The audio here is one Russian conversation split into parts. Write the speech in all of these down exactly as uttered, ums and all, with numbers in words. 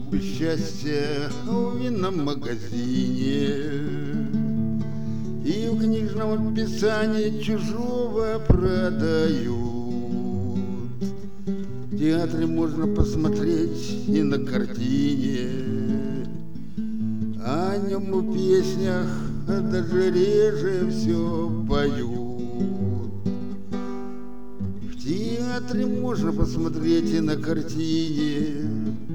купишь счастье в винном магазине, и в книжном описании чужого продают. В театре можно посмотреть и на картине, о нем в песнях даже реже все поют. В театре можно посмотреть и на картине,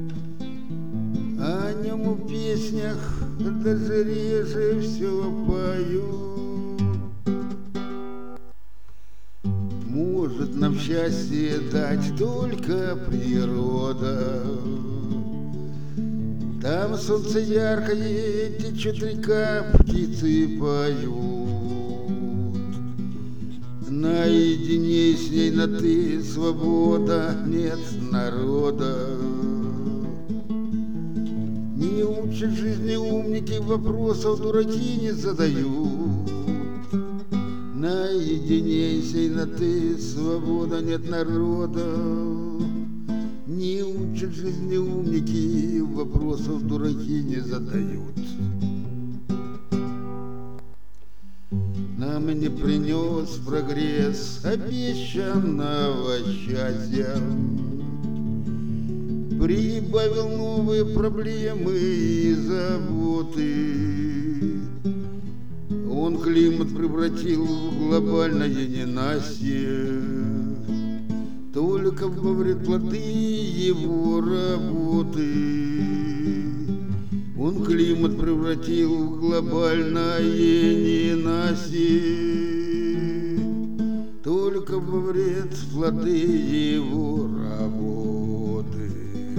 о нем в песнях даже реже все поют. Может нам счастье дать только природа. Там солнце яркое, течет река, птицы поют. Наедине с ней на ты свобода, нет народа. Не учат жизни умники, вопросов дураки не задают. Наедине с ней на ты свобода, нет народа. Не учат жизни умники, вопросов дураки не задают. Нам не принес прогресс обещанного счастья, прибавил новые проблемы и заботы. Он климат превратил в глобальное ненастье, только говорит плоды его работы. Он климат превратил в глобальное ненастье, только говорит плоды его работы.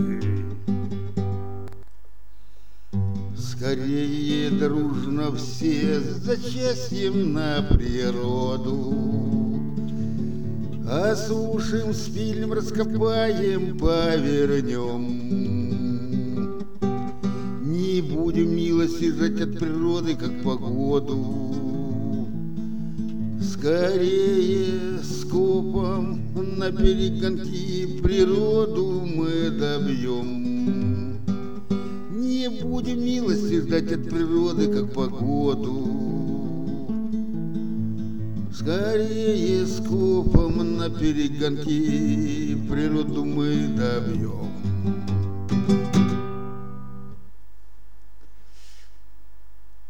Скорее дружно все за счастьем на природу, осушим, спилим, раскопаем, повернем. Не будем милости ждать от природы, как погоду. Скорее скопом на перегонки природу мы добьем. Не будем милости ждать от природы, как погоду. Скорее скопом на перегонки природу мы добьем.